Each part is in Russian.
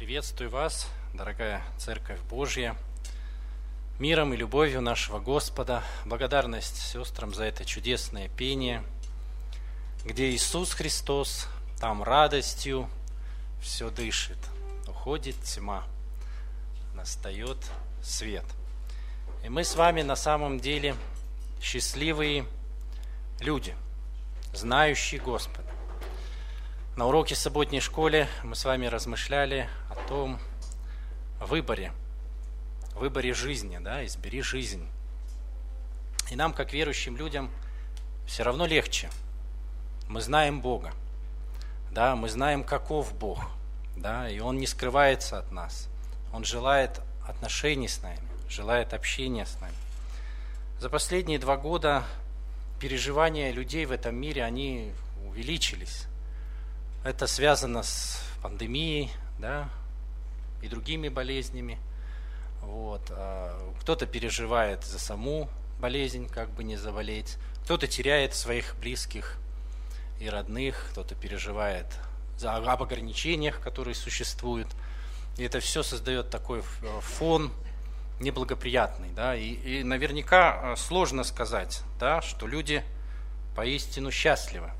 Приветствую вас, дорогая Церковь Божья, миром и любовью нашего Господа. Благодарность сестрам за это чудесное пение, где Иисус Христос, там радостью все дышит. Уходит тьма, настает свет. И мы с вами на самом деле счастливые люди, знающие Господа. На уроке в субботней школе мы с вами размышляли о том выборе жизни, избери жизнь. И нам, как верующим людям, все равно легче. Мы знаем Бога, мы знаем, каков Бог, и Он не скрывается от нас. Он желает отношений с нами, желает общения с нами. За последние 2 года переживания людей в этом мире, они увеличились. Это связано с пандемией, и другими болезнями. Кто-то переживает за саму болезнь, как бы не заболеть. Кто-то теряет своих близких и родных. Кто-то переживает об ограничениях, которые существуют. И это все создает такой фон неблагоприятный. И наверняка сложно сказать, что люди поистину счастливы.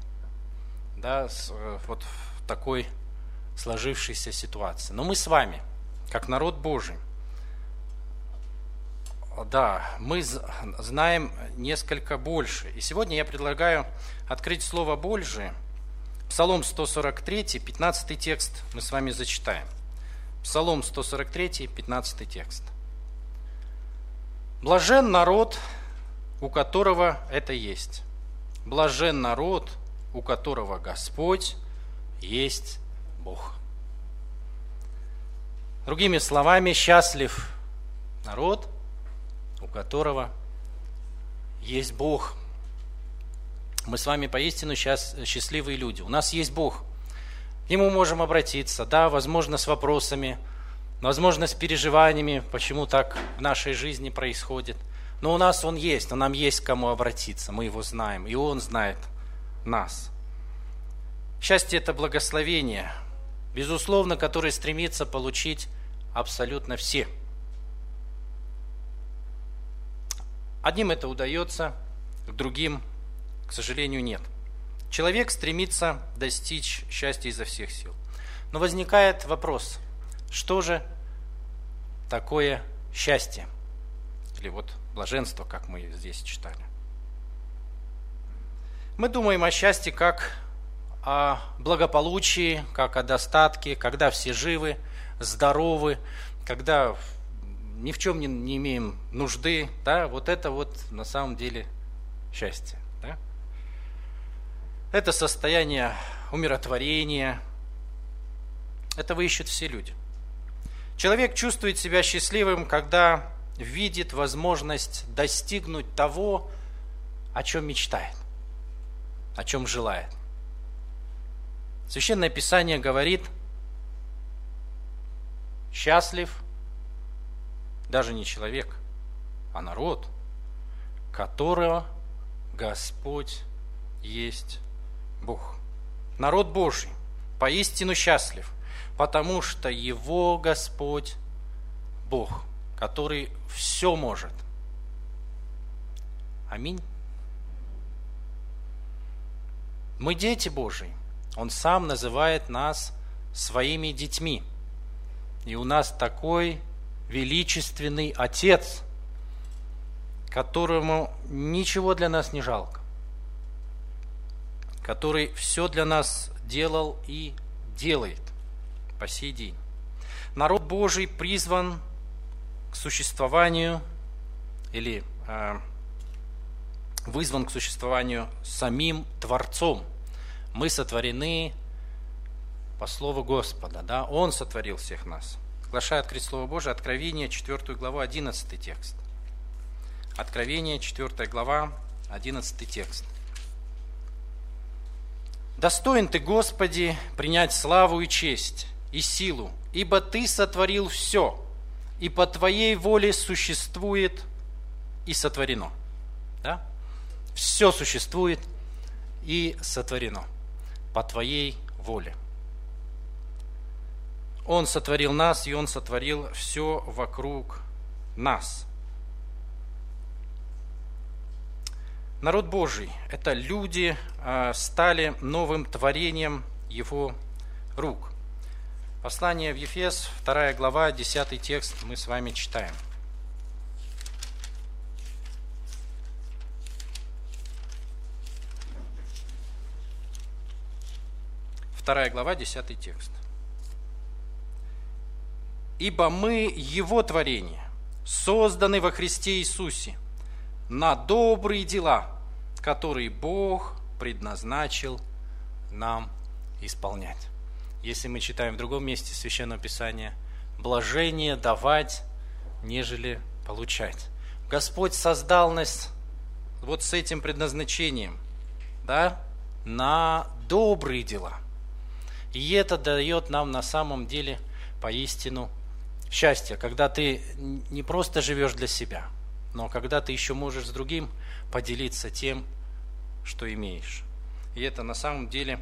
Вот в такой сложившейся ситуации. Но мы с вами, как народ Божий, мы знаем несколько больше. И сегодня я предлагаю открыть Слово Божие. Псалом 143, 15 текст мы с вами зачитаем. Псалом 143, 15 текст. «Блажен народ, у которого это есть. Блажен народ, у которого Господь есть Бог». Другими словами, счастлив народ, у которого есть Бог. Мы с вами поистину счастливые люди. У нас есть Бог. К Нему можем обратиться, возможно, с вопросами, возможно, с переживаниями, почему так в нашей жизни происходит. Но у нас Он есть, нам есть к кому обратиться, мы Его знаем, и Он знает нас. Счастье – это благословение, безусловно, которое стремится получить абсолютно все. Одним это удается, другим, к сожалению, нет. Человек стремится достичь счастья изо всех сил. Но возникает вопрос, что же такое счастье? Или блаженство, как мы здесь читали. Мы думаем о счастье как о благополучии, как о достатке, когда все живы, здоровы, когда ни в чем не имеем нужды. Это на самом деле счастье. Это состояние умиротворения. Этого ищут все люди. Человек чувствует себя счастливым, когда видит возможность достигнуть того, о чем мечтает, о чем желает. Священное Писание говорит: счастлив даже не человек, а народ, которого Господь есть Бог. Народ Божий поистину счастлив, потому что его Господь Бог, который все может. Аминь. Мы дети Божии. Он сам называет нас своими детьми. И у нас такой величественный Отец, которому ничего для нас не жалко, который все для нас делал и делает по сей день. Народ Божий призван к существованию или вызван к существованию самим Творцом. Мы сотворены по слову Господа. Он сотворил всех нас. Приглашаю открыть Слово Божие, Откровение, 4 глава, 11 текст. Откровение, 4 глава, 11 текст. «Достоин Ты, Господи, принять славу и честь, и силу, ибо Ты сотворил все, и по Твоей воле существует и сотворено». Все существует и сотворено по Твоей воле. Он сотворил нас, и Он сотворил все вокруг нас. Народ Божий – это люди, стали новым творением Его рук. Послание в Ефес, 2 глава, 10 текст мы с вами читаем. Вторая глава, 10 текст. «Ибо мы Его творение, созданы во Христе Иисусе, на добрые дела, которые Бог предназначил нам исполнять». Если мы читаем в другом месте Священного Писания, блажение давать, нежели получать. Господь создал нас вот с этим предназначением, да, на добрые дела. И это дает нам на самом деле поистину счастье, когда ты не просто живешь для себя, но когда ты еще можешь с другим поделиться тем, что имеешь. И это на самом деле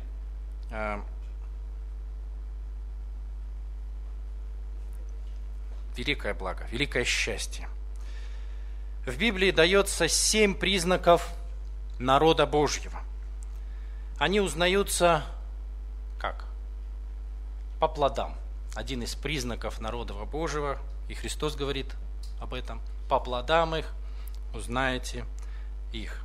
великое благо, великое счастье. В Библии дается 7 признаков народа Божьего. Они узнаются как? По плодам. Один из признаков народа Божьего, и Христос говорит об этом, по плодам их узнаете их.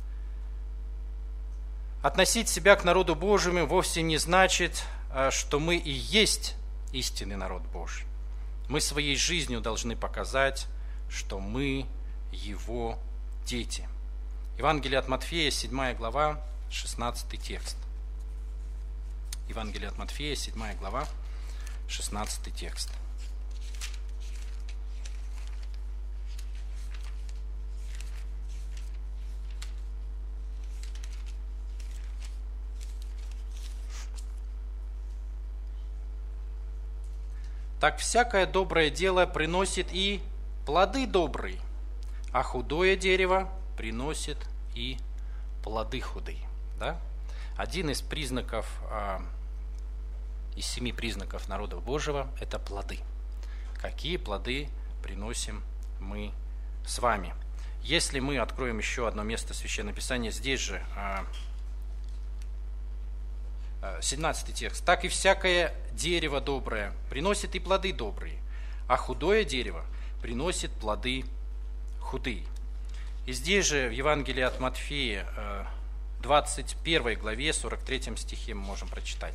Относить себя к народу Божьему вовсе не значит, что мы и есть истинный народ Божий. Мы своей жизнью должны показать, что мы Его дети. Евангелие от Матфея, 7 глава, 16 текст. Евангелие от Матфея, 7 глава, 16 текст. Так всякое доброе дело приносит и плоды добрые, а худое дерево приносит и плоды худые. Да? Один из признаков, из 7 признаков народа Божьего – это плоды. Какие плоды приносим мы с вами? Если мы откроем еще одно место Священного Писания, здесь же 17 текст. «Так и всякое дерево доброе приносит и плоды добрые, а худое дерево приносит плоды худые». И здесь же в Евангелии от Матфея, 21 главе, 43 стихе мы можем прочитать.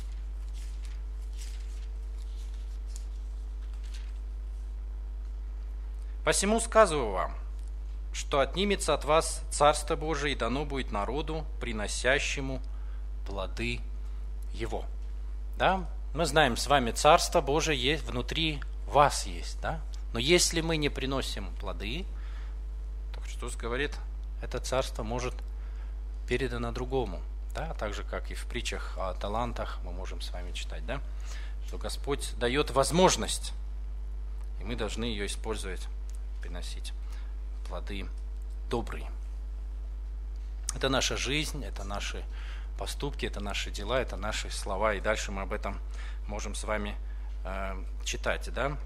«Посему сказываю вам, что отнимется от вас Царство Божие, и дано будет народу, приносящему плоды Его». Да? Мы знаем с вами, Царство Божие есть, внутри вас есть. Да? Но если мы не приносим плоды, то Христос говорит, это Царство может передано другому. Да? Так же, как и в притчах о талантах мы можем с вами читать. Да? Что Господь дает возможность, и мы должны ее использовать, приносить плоды добрые. Это наша жизнь, это наши поступки, это наши дела, это наши слова. И дальше мы об этом можем с вами читать. Да?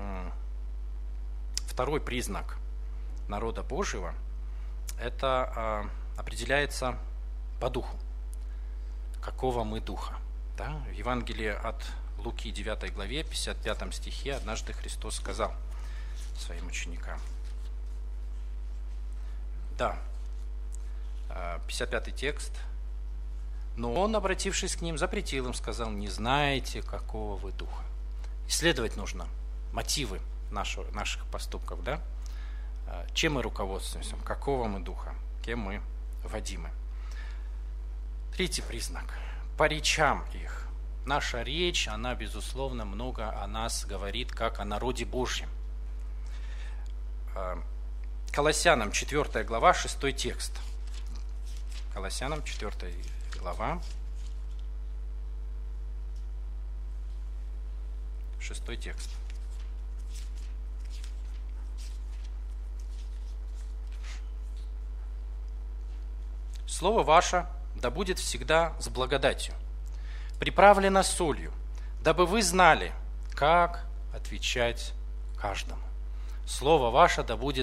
Второй признак народа Божьего – это определяется по духу. Какого мы духа. Да? В Евангелии от Луки 9 главе, 55 стихе однажды Христос сказал своим ученикам. Да, 55 текст. Но он, обратившись к ним, запретил им, сказал, не знаете, какого вы духа. Исследовать нужно мотивы наших поступков, да? Чем мы руководствуемся, какого мы духа, кем мы водимы. Третий признак. По речам их. Наша речь, она, безусловно, много о нас говорит, как о народе Божьем. Колоссянам 4 глава, 6 текст. Колоссянам 4 глава, 6 текст. Слово ваше да будет всегда с благодатью, приправлено солью, дабы вы знали, как отвечать каждому. Слово ваше да будет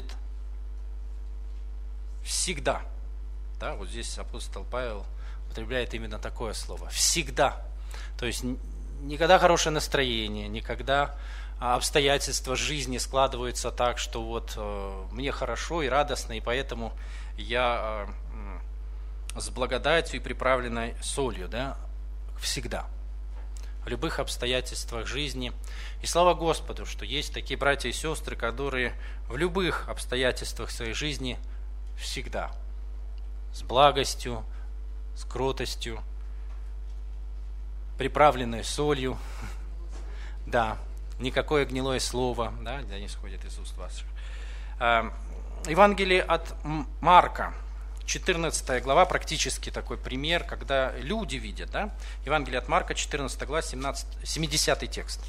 всегда. Да, вот здесь апостол Павел употребляет именно такое слово. Всегда. То есть никогда хорошее настроение, никогда обстоятельства жизни складываются так, что вот мне хорошо и радостно, и поэтому я с благодатью и приправленной солью, да, всегда. В любых обстоятельствах жизни. И слава Господу, что есть такие братья и сестры, которые в любых обстоятельствах своей жизни всегда с благостью, с кротостью, приправленной солью, да, никакое гнилое слово, да, не сходит из уст ваших. Евангелие от Марка, 14 глава, практически такой пример, когда люди видят, да, Евангелие от Марка, 14 глава, 70 текст.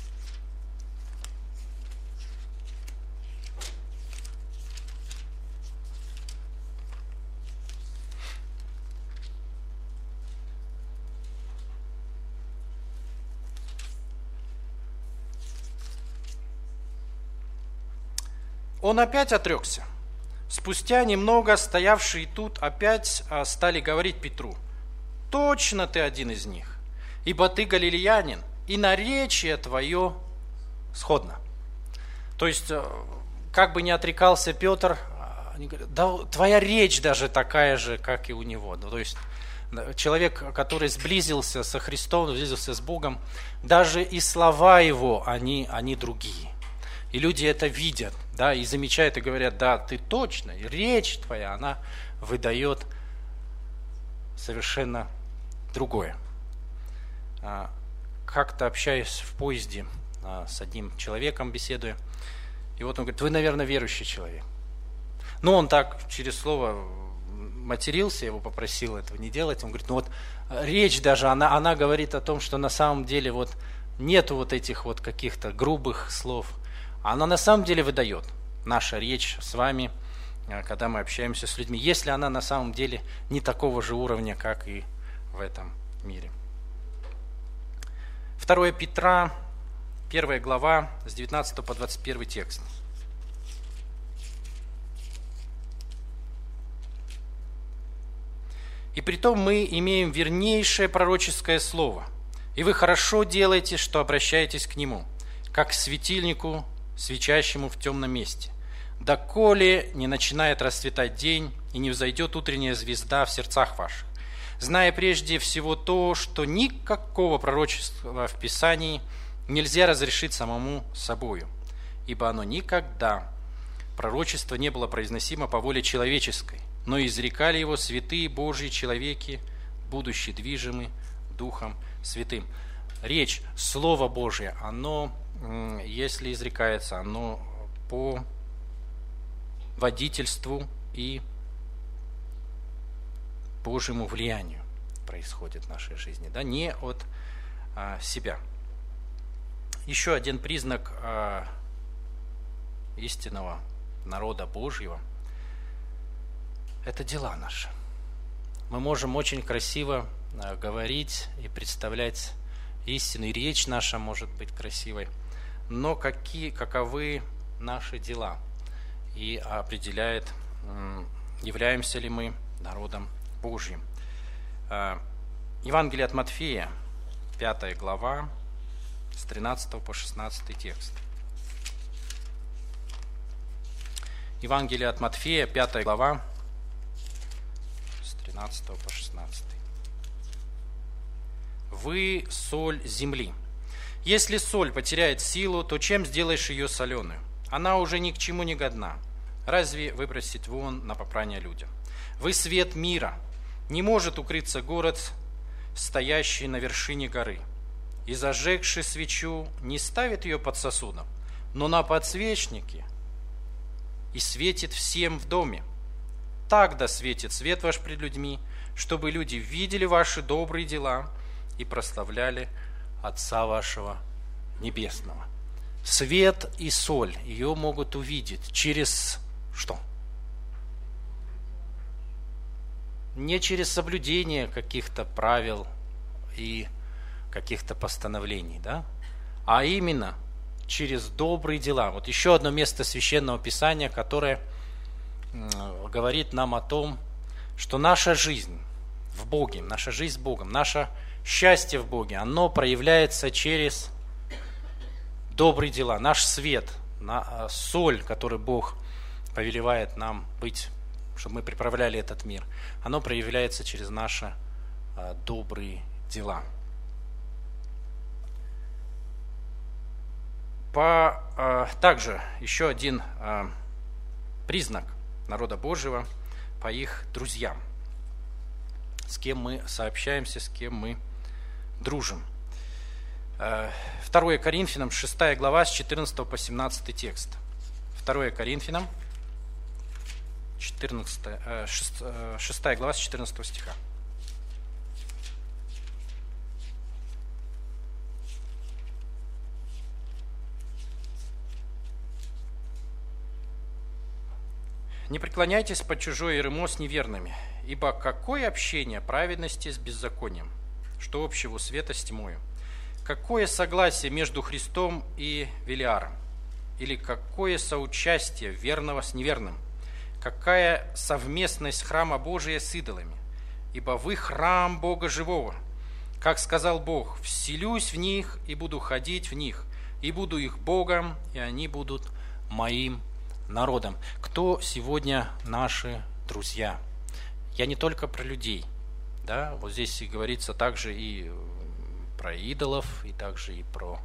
Он опять отрекся. Спустя немного стоявшие тут опять стали говорить Петру: «Точно ты один из них, ибо ты галилеянин, и наречие твое сходно». То есть, как бы ни отрекался Петр, они говорят: «Да твоя речь даже такая же, как и у него». То есть, человек, который сблизился со Христом, сблизился с Богом, даже и слова его, они другие. И люди это видят, да, и замечают, и говорят: да, ты точно, и речь твоя, она выдает совершенно другое. Как-то общаясь в поезде с одним человеком, беседуя, и вот он говорит: вы, наверное, верующий человек. Ну, он так через слово матерился, я его попросил этого не делать. Он говорит: ну вот речь даже, она говорит о том, что на самом деле вот нету вот этих вот каких-то грубых слов. Она на самом деле выдает, наша речь с вами, когда мы общаемся с людьми, если она на самом деле не такого же уровня, как и в этом мире. 2 Петра, 1 глава, с 19 по 21 текст. «И притом мы имеем вернейшее пророческое слово, и вы хорошо делаете, что обращаетесь к нему, как к светильнику, свечащему в темном месте, доколе не начинает расцветать день и не взойдет утренняя звезда в сердцах ваших, зная прежде всего то, что никакого пророчества в Писании нельзя разрешить самому собою, ибо оно никогда, пророчество, не было произносимо по воле человеческой, но изрекали его святые Божьи человеки, будучи движимы Духом Святым». Речь, Слово Божие, оно, если изрекается, оно по водительству и Божьему влиянию происходит в нашей жизни, да, не от себя. Еще один признак истинного народа Божьего – это дела наши. Мы можем очень красиво говорить и представлять истину, и речь наша может быть красивой, но каковы наши дела, и определяет, являемся ли мы народом Божьим. Евангелие от Матфея, 5 глава, с 13 по 16 текст. Евангелие от Матфея, 5 глава, с 13 по 16. «Вы соль земли. Если соль потеряет силу, то чем сделаешь ее соленую? Она уже ни к чему не годна. Разве выбросить вон на попрание людям? Вы свет мира. Не может укрыться город, стоящий на вершине горы. И зажегший свечу не ставит ее под сосудом, но на подсвечнике, и светит всем в доме. Так да светит свет ваш пред людьми, чтобы люди видели ваши добрые дела и прославляли Отца вашего Небесного». Свет и соль, ее могут увидеть через что? Не через соблюдение каких-то правил и каких-то постановлений, да? А именно через добрые дела. Вот еще одно место Священного Писания, которое говорит нам о том, что наша жизнь в Боге, наша жизнь с Богом, наше счастье в Боге, оно проявляется через добрые дела. Наш свет, соль, который Бог повелевает нам быть, чтобы мы приправляли этот мир, оно проявляется через наши добрые дела. Также еще один признак народа Божьего по их друзьям, с кем мы сообщаемся, с кем мы дружим. 2 Коринфянам 6 глава с 14 по 17 текст. 2 Коринфянам 6 глава с 14 стиха. «Не преклоняйтесь под чужое ярмо с неверными, ибо какое общение праведности с беззаконием, что общего света с тьмою? Какое согласие между Христом и Велиаром? Или какое соучастие верного с неверным? Какая совместность храма Божия с идолами? Ибо вы храм Бога живого. Как сказал Бог, вселюсь в них и буду ходить в них, и буду их Богом, и они будут моим народом». Кто сегодня наши друзья? Я не только про людей, да, вот здесь говорится также и про идолов, и также и про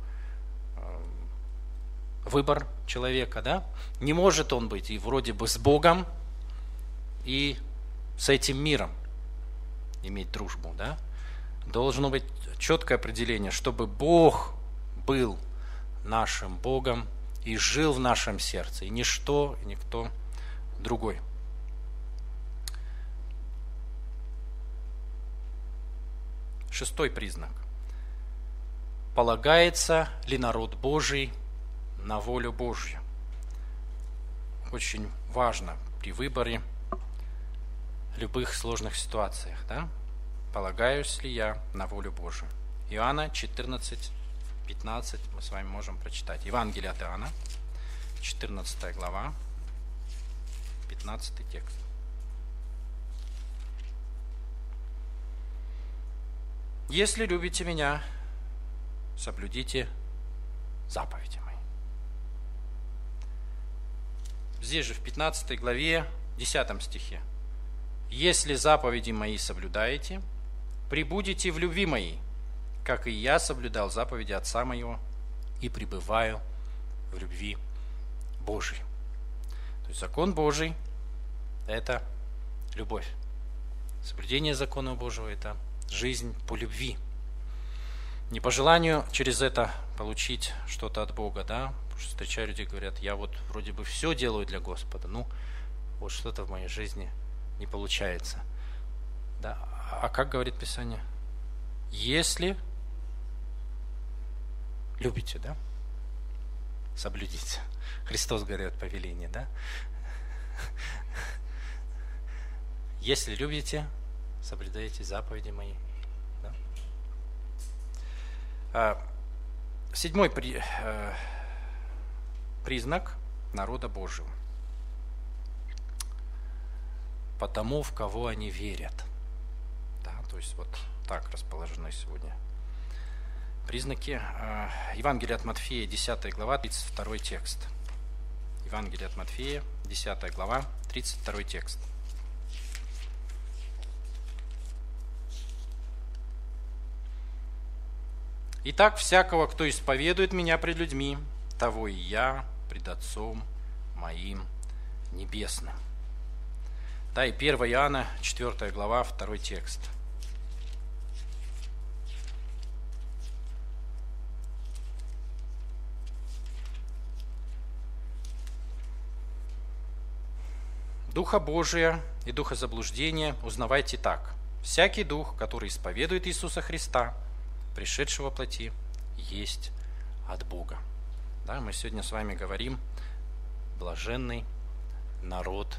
выбор человека, да. Не может он быть и вроде бы с Богом, и с этим миром иметь дружбу, да. Должно быть четкое определение, чтобы Бог был нашим Богом и жил в нашем сердце, и ничто, и никто другой. Шестой признак. Полагается ли народ Божий на волю Божью? Очень важно при выборе в любых сложных ситуациях, да? Полагаюсь ли я на волю Божию? Иоанна 14:15 мы с вами можем прочитать. Евангелие от Иоанна, 14 глава, 15 текст. «Если любите меня, соблюдите заповеди мои». Здесь же в 15 главе, 10 стихе. «Если заповеди мои соблюдаете, пребудете в любви моей, как и я соблюдал заповеди Отца моего и пребываю в любви Божией». То есть закон Божий – это любовь. Соблюдение закона Божьего – это жизнь по любви. Не по желанию через это получить что-то от Бога, да? Потому что встречаю людей, говорят, я вот вроде бы все делаю для Господа, ну вот что-то в моей жизни не получается. Да? А как говорит Писание? Если любите, да? Соблюдите. Христос говорит повеление, да? Если любите, соблюдайте заповеди мои. Да? Седьмой признак народа Божьего. Потому, в кого они верят. Да, то есть вот так расположены сегодня признаки. Евангелие от Матфея, 10 глава, 32 текст. Евангелие от Матфея, 10 глава, 32 текст. «Итак, всякого, кто исповедует меня пред людьми, того и я пред Отцом моим небесным». Да, и 1 Иоанна, 4 глава, 2 текст. «Духа Божия и духа заблуждения узнавайте так. Всякий дух, который исповедует Иисуса Христа, пришедшего во плоти, есть от Бога». Да, мы сегодня с вами говорим блаженный народ,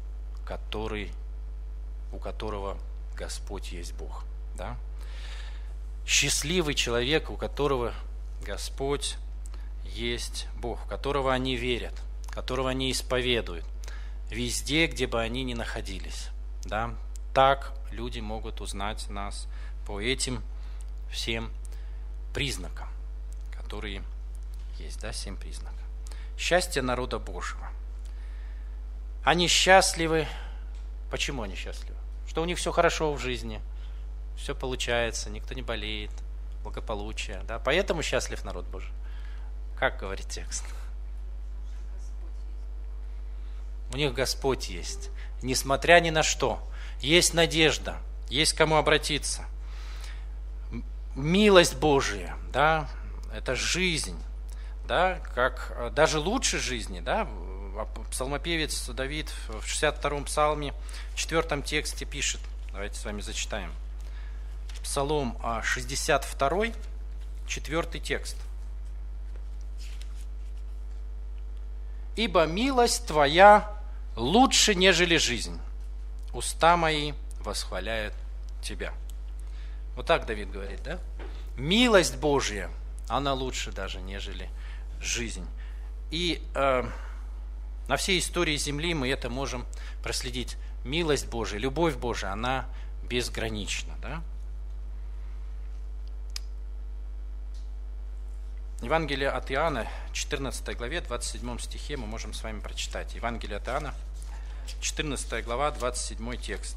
у которого Господь есть Бог. Да? Счастливый человек, у которого Господь есть Бог, в которого они верят, которого они исповедуют, везде, где бы они ни находились. Да? Так люди могут узнать нас по этим всем признакам, которые есть, да, 7 признаков. Счастье народа Божьего. Они счастливы. Почему они счастливы? Что у них все хорошо в жизни, все получается, никто не болеет, благополучие. Да? Поэтому счастлив народ Божий. Как говорит текст? У них Господь есть. Несмотря ни на что. Есть надежда, есть к кому обратиться. Милость Божия, да, это жизнь, да, как даже лучше жизни, да. Псалмопевец Давид в 62-м псалме, в 4 тексте пишет, давайте с вами зачитаем. Псалом 62, 4 текст. «Ибо милость Твоя лучше, нежели жизнь. Уста мои восхваляют Тебя». Вот так Давид говорит, да? Милость Божья, она лучше даже, нежели жизнь. И на всей истории земли мы это можем проследить. Милость Божия, любовь Божия, она безгранична, да? Евангелие от Иоанна, 14 главе, 27 стихе мы можем с вами прочитать. Евангелие от Иоанна, 14 глава, 27 текст.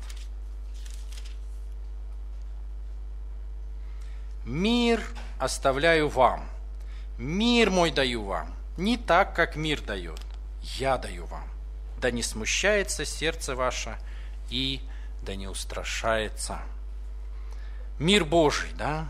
«Мир оставляю вам, мир мой даю вам, не так, как мир дает, я даю вам. Да не смущается сердце ваше и да не устрашается». Мир Божий, да,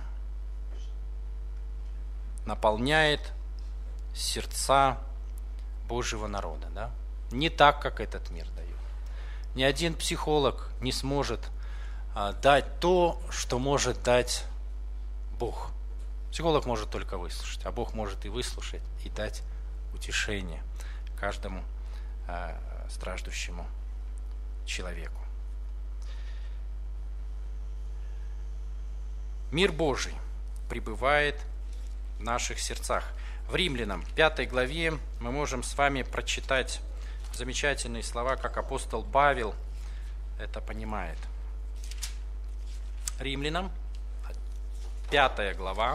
наполняет сердца Божьего народа, да? Не так, как этот мир дает. Ни один психолог не сможет дать то, что может дать Бог. Психолог может только выслушать, а Бог может и выслушать, и дать утешение каждому страждущему человеку. Мир Божий пребывает в наших сердцах. В Римлянам 5 главе мы можем с вами прочитать замечательные слова, как апостол Павел это понимает. Римлянам 5 глава,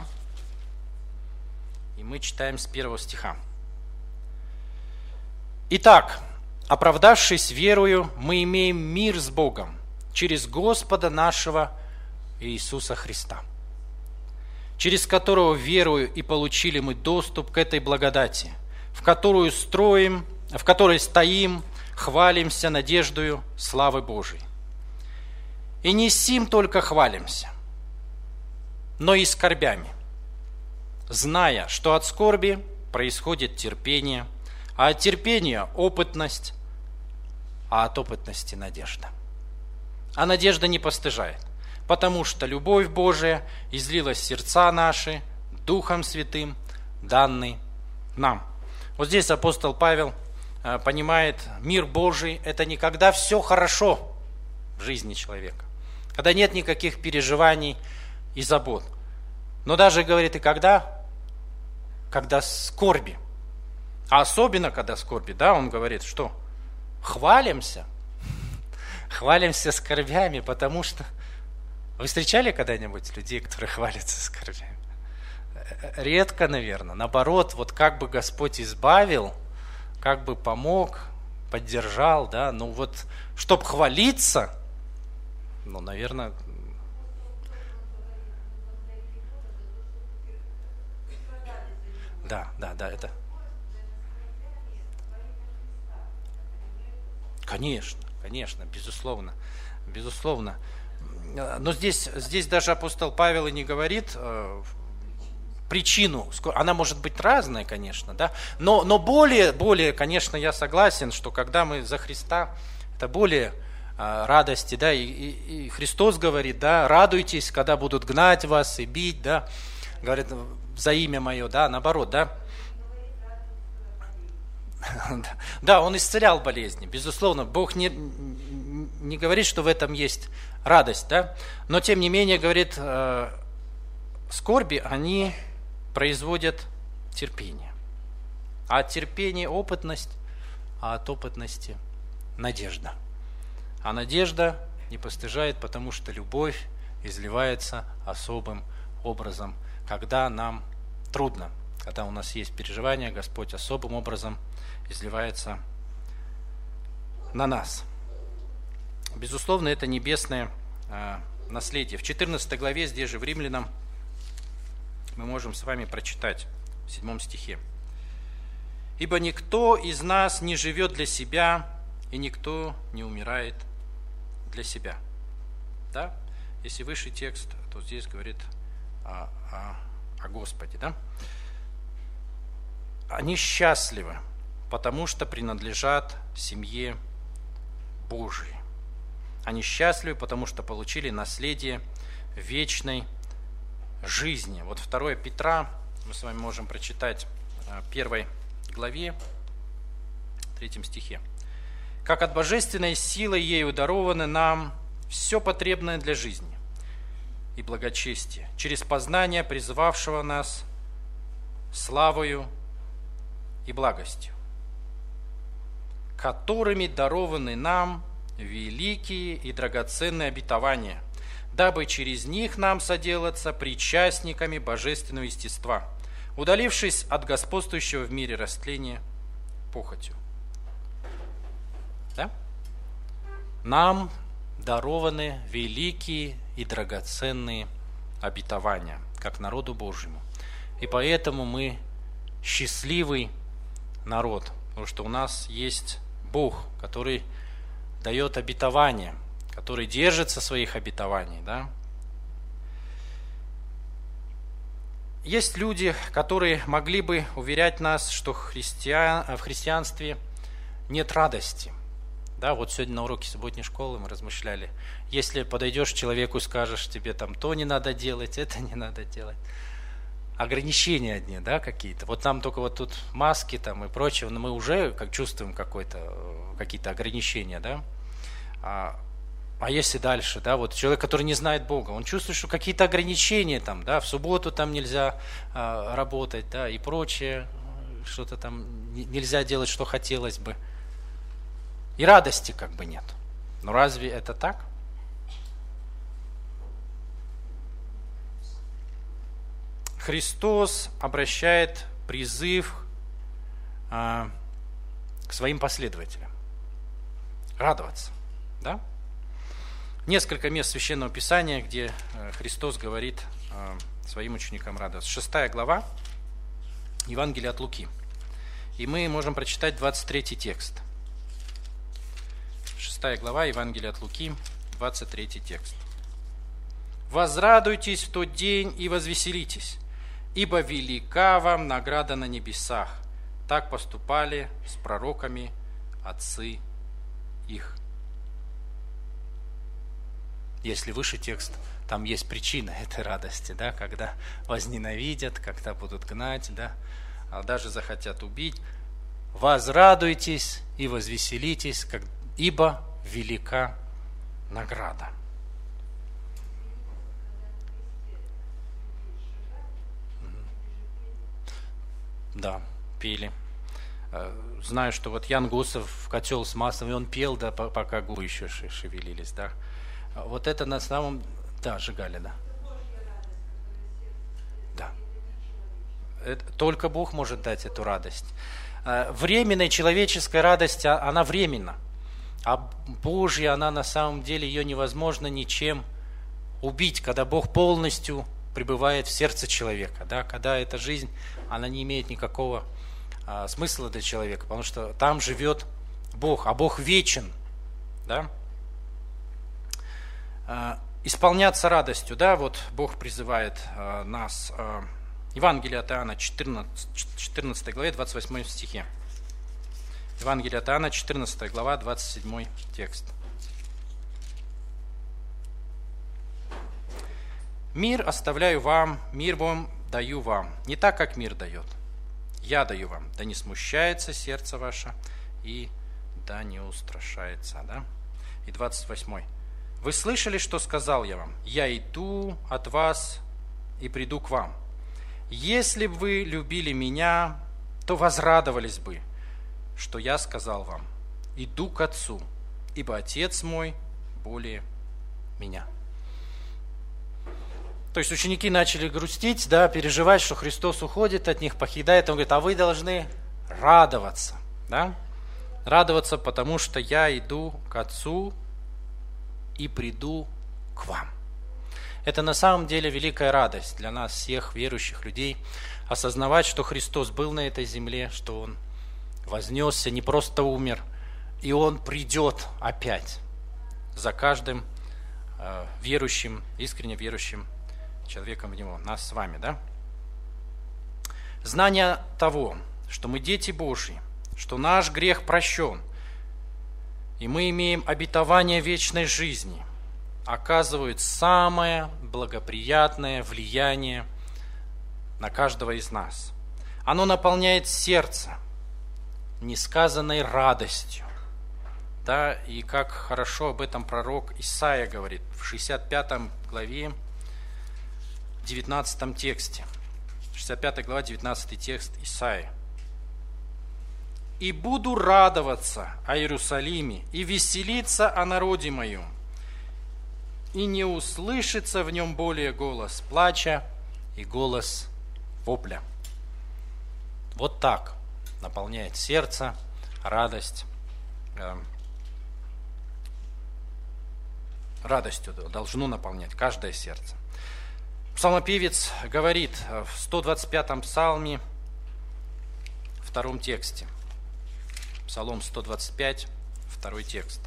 и мы читаем с 1 стиха. «Итак, оправдавшись верою, мы имеем мир с Богом через Господа нашего Иисуса Христа, через которого верою и получили мы доступ к этой благодати, в которой стоим, хвалимся надеждою славы Божией. И не сим только хвалимся, но и скорбями, зная, что от скорби происходит терпение, а от терпения опытность, а от опытности надежда. А надежда не постыжает, потому что любовь Божия излилась в сердца наши Духом Святым, данный нам». Вот здесь апостол Павел понимает, мир Божий – это не когда все хорошо в жизни человека, когда нет никаких переживаний и забот. Но даже, говорит, и когда скорби. А особенно, когда скорби, да, он говорит, что хвалимся скорбями, потому что... Вы встречали когда-нибудь людей, которые хвалятся скорбями? Редко, наверное. Наоборот, вот как бы Господь избавил, как бы помог, поддержал, да, ну вот, чтоб хвалиться, ну, наверное... Да, это... Конечно, безусловно. Но здесь даже апостол Павел и не говорит причину. Она может быть разная, конечно, да? Но более, конечно, я согласен, что когда мы за Христа, это более радости, да, и Христос говорит, да, радуйтесь, когда будут гнать вас и бить, да, говорит, за имя мое, да, наоборот, да. Да, Он исцелял болезни, безусловно. Бог не говорит, что в этом есть радость, да, но тем не менее, говорит, скорби, они производят терпение. А от терпения опытность, а от опытности надежда. А надежда не постыжает, потому что любовь изливается особым образом, когда нам трудно, когда у нас есть переживания, Господь особым образом изливается на нас. Безусловно, это небесное наследие. В 14 главе, здесь же в Римлянам, мы можем с вами прочитать в 7 стихе. «Ибо никто из нас не живет для себя, и никто не умирает для себя». Да? Если выше текст, то здесь говорит о Господе. Да? Они счастливы, потому что принадлежат семье Божией. Они счастливы, потому что получили наследие вечной жизни. Вот 2 Петра, мы с вами можем прочитать в 1 главе, 3 стихе. «Как от божественной силы ею даровано нам все потребное для жизни и благочестия, через познание призывавшего нас славою и благостью, которыми дарованы нам великие и драгоценные обетования, дабы через них нам соделаться причастниками божественного естества, удалившись от господствующего в мире растления похотью». Да? Нам дарованы великие и драгоценные обетования, как народу Божьему. И поэтому мы счастливый народ, потому что у нас есть Бог, который дает обетования, который держится своих обетований. Да? Есть люди, которые могли бы уверять нас, что в христианстве нет радости. Да, вот сегодня на уроке субботней школы мы размышляли. Если подойдешь к человеку и скажешь, тебе там то не надо делать, это не надо делать. Ограничения одни, да, какие-то. Вот нам только вот тут маски там и прочее, но мы уже как чувствуем какие-то ограничения, да. А если дальше, да, вот человек, который не знает Бога, он чувствует, что какие-то ограничения там, да, в субботу там нельзя работать, да, и прочее, что-то там нельзя делать, что хотелось бы. И радости как бы нет. Но разве это так? Христос обращает призыв к своим последователям. Радоваться. Да? Несколько мест Священного Писания, где Христос говорит своим ученикам радоваться. 6 глава Евангелия от Луки. И мы можем прочитать 23 текст. 6 глава Евангелия от Луки, 23 текст. «Возрадуйтесь в тот день и возвеселитесь, ибо велика вам награда на небесах. Так поступали с пророками отцы их». Если выше текст, там есть причина этой радости, да, когда возненавидят, когда будут гнать, да, а даже захотят убить. «Возрадуйтесь и возвеселитесь, ибо велика награда». Да, пели. Знаю, что вот Ян Гусев в котел с маслом, и он пел, да, пока губы еще шевелились, да. Вот это на самом... Да, сжигали, да. Да. Только Бог может дать эту радость. Временная человеческая радость, она временна. А Божья, она на самом деле, ее невозможно ничем убить, когда Бог полностью пребывает в сердце человека. Да? Когда эта жизнь, она не имеет никакого смысла для человека, потому что там живет Бог, а Бог вечен. Да? Исполняться радостью, да, вот Бог призывает нас. Евангелие от Иоанна, 14 главе, 28 стихе. Евангелие от Иоанна, 14 глава, 27 текст. «Мир оставляю вам, мир вам даю вам, не так, как мир дает. Я даю вам, да не смущается сердце ваше, и да не устрашается». Да? И 28. «Вы слышали, что сказал я вам? Я иду от вас и приду к вам. Если бы вы любили меня, то возрадовались бы, что я сказал вам: иду к Отцу, ибо Отец мой более меня». То есть ученики начали грустить, да, переживать, что Христос уходит от них, покидает. Он говорит: а вы должны радоваться, да? Радоваться, потому что я иду к Отцу и приду к вам. Это на самом деле великая радость для нас, всех верующих людей, осознавать, что Христос был на этой земле, что Он вознесся, не просто умер, и Он придет опять за каждым верующим, искренне верующим человеком в Него, нас с вами, да? Знание того, что мы дети Божьи, что наш грех прощен, и мы имеем обетование вечной жизни, оказывает самое благоприятное влияние на каждого из нас. Оно наполняет сердце несказанной радостью. Да, и как хорошо об этом пророк Исаия говорит в 65 главе, 19 тексте. 65 глава, 19 текст Исаии. «И буду радоваться о Иерусалиме, и веселиться о народе моем, и не услышится в нем более голос плача и голос вопля». Вот так наполняет сердце радость. Радостью должно наполнять каждое сердце. Псалмопевец говорит в 125-м псалме, 2 тексте. Псалом 125, 2 текст.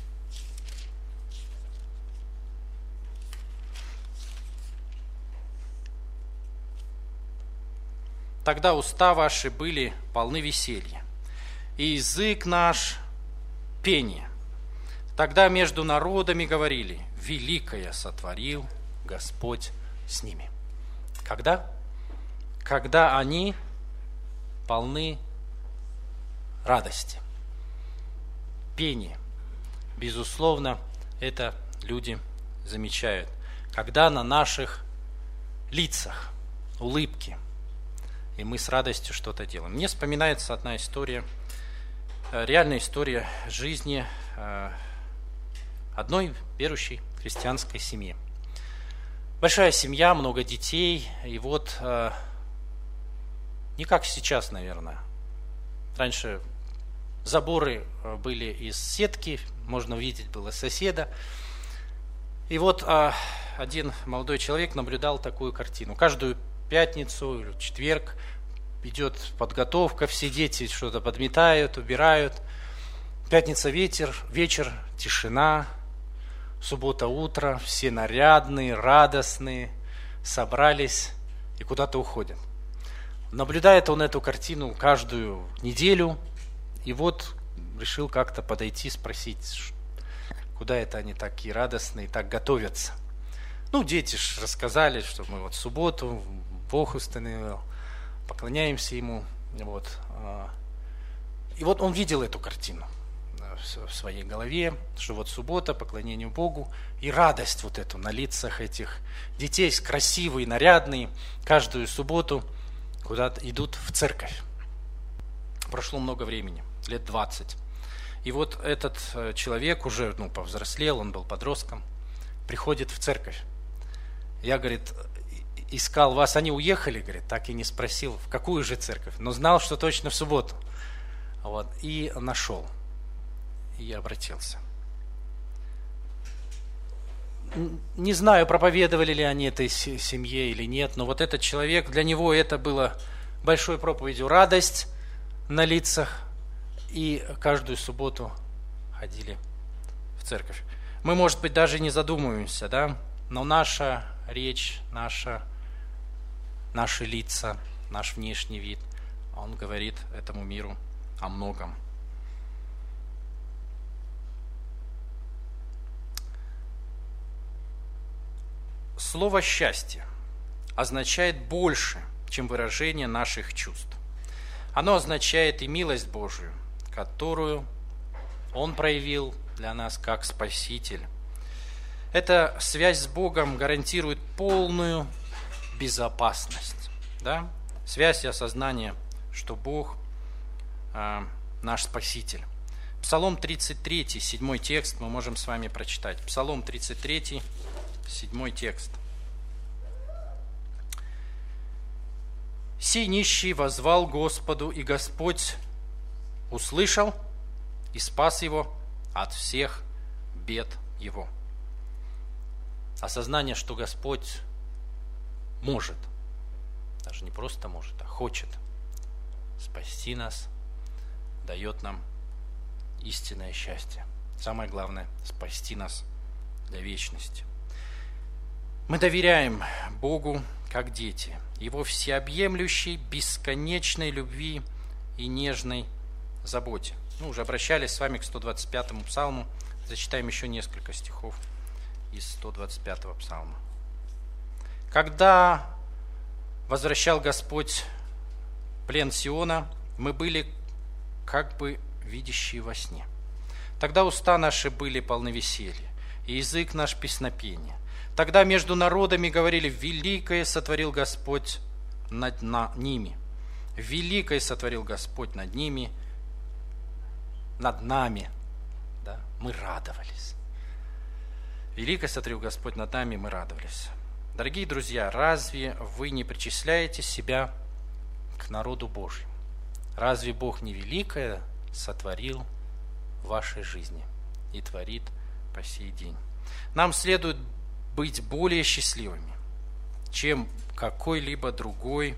«Тогда уста ваши были полны веселья, и язык наш пение. Тогда между народами говорили: великое сотворил Господь с ними». Когда? Когда они полны радости, пения. Безусловно, это люди замечают. Когда на наших лицах улыбки, и мы с радостью что-то делаем. Мне вспоминается одна история, реальная история жизни одной верующей христианской семьи. Большая семья, много детей, и вот не как сейчас, наверное. Раньше заборы были из сетки, можно увидеть было соседа. И вот один молодой человек наблюдал такую картину. Каждую пятницу или четверг идет подготовка, все дети что-то подметают, убирают. Пятница вечер, тишина. Суббота утро, все нарядные, радостные, собрались и куда-то уходят. Наблюдает он эту картину каждую неделю, и вот решил как-то подойти, спросить, куда это они такие радостные, так готовятся. Ну, дети ж рассказали, что мы вот в субботу Бог установил, поклоняемся Ему. Вот. И вот он видел эту картину в своей голове, что вот суббота, поклонению Богу, и радость вот эту на лицах этих детей, красивые, нарядные, каждую субботу куда-то идут в церковь. Прошло много времени, лет 20. И вот этот человек уже повзрослел, он был подростком, приходит в церковь. Я, говорит, искал вас, они уехали, говорит, так и не спросил, в какую же церковь, но знал, что точно в субботу. Вот, и нашел. И обратился. Не знаю, проповедовали ли они этой семье или нет, но вот этот человек, для него это было большой проповедью, радость на лицах, и каждую субботу ходили в церковь. Мы, может быть, даже не задумываемся, да, но наша речь, наши лица, наш внешний вид, он говорит этому миру о многом. Слово «счастье» означает больше, чем выражение наших чувств. Оно означает и милость Божию, которую Он проявил для нас как Спаситель. Эта связь с Богом гарантирует полную безопасность. Да? Связь и осознание что Бог наш Спаситель. Псалом 33, 7 текст мы можем с вами прочитать. Псалом 33, 7 текст. «Сей нищий воззвал Господу, и Господь услышал и спас его от всех бед его». Осознание, что Господь может, даже не просто может, а хочет спасти нас, дает нам истинное счастье. Самое главное – спасти нас для вечности. Мы доверяем Богу, как дети, Его всеобъемлющей, бесконечной любви и нежной заботе. Мы уже обращались с вами к 125-му псалму. Зачитаем еще несколько стихов из 125-го псалма. «Когда возвращал Господь плен Сиона, мы были как бы видящие во сне. Тогда уста наши были полны веселья, и язык наш песнопения. Тогда между народами говорили: великое сотворил Господь над ними. Великое сотворил Господь над ними, над нами». Да, мы радовались. Великое сотворил Господь над нами, мы радовались. Дорогие друзья, разве вы не причисляете себя к народу Божьему? Разве Бог не великое сотворил в вашей жизни и творит по сей день? Нам следует быть более счастливыми, чем какой-либо другой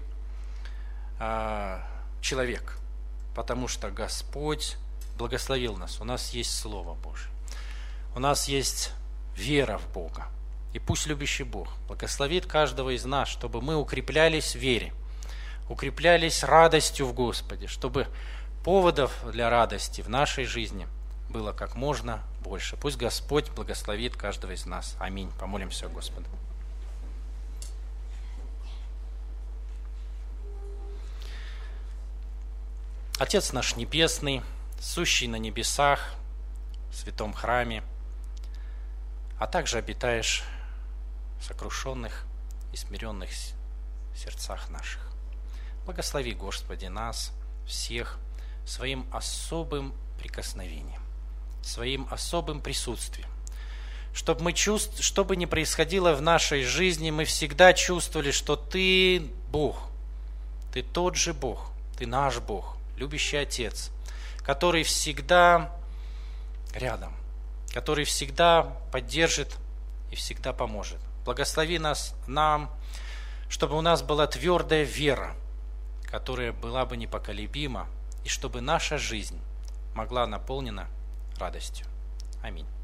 человек, потому что Господь благословил нас. У нас есть Слово Божие, у нас есть вера в Бога. И пусть любящий Бог благословит каждого из нас, чтобы мы укреплялись в вере, укреплялись радостью в Господе, чтобы поводов для радости в нашей жизни было как можно больше. Пусть Господь благословит каждого из нас. Аминь. Помолимся Господу. Отец наш Небесный, сущий на небесах, в святом храме, а также обитаешь в сокрушенных и смиренных сердцах наших. Благослови, Господи, нас всех своим особым прикосновением, своим особым присутствием, чтобы мы что бы ни происходило в нашей жизни, мы всегда чувствовали, что Ты Бог, Ты тот же Бог, Ты наш Бог, любящий Отец, который всегда рядом, который всегда поддержит и всегда поможет. Благослови нам, чтобы у нас была твердая вера, которая была бы непоколебима, и чтобы наша жизнь могла наполнена радостью. Аминь.